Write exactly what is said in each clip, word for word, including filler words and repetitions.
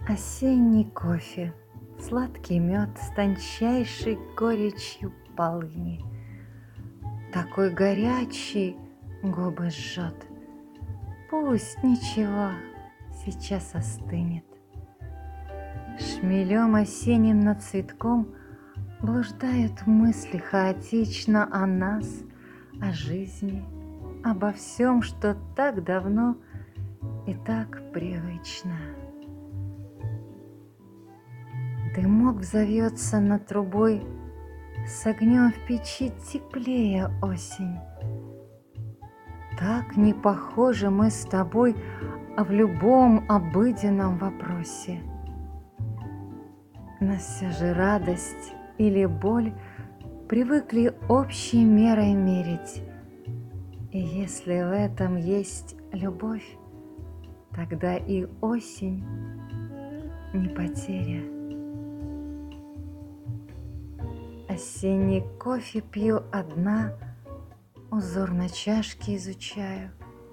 Осенний кофе, сладкий мед с тончайшей горечью полыни. Такой горячий губы жжет. Пусть ничего, сейчас остынет. Шмелем осенним над цветком блуждают мысли хаотично о нас, о жизни, обо всем, что так давно и так привычно. Дымок взовется над трубой, с огнем в печи теплее осень. Так не похожи мы с тобой в любом обыденном вопросе. Но все же радость или боль привыкли общей мерой мерить. И если в этом есть любовь, тогда и осень не потеря. Осенний кофе пью одна, узор на чашке изучаю,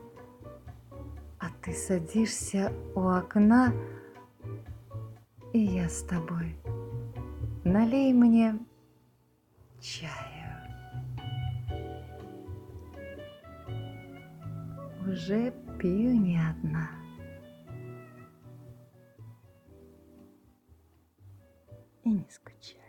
а ты садишься у окна, и я с тобой. Налей мне чаю. Уже пью не одна. И не скучаю.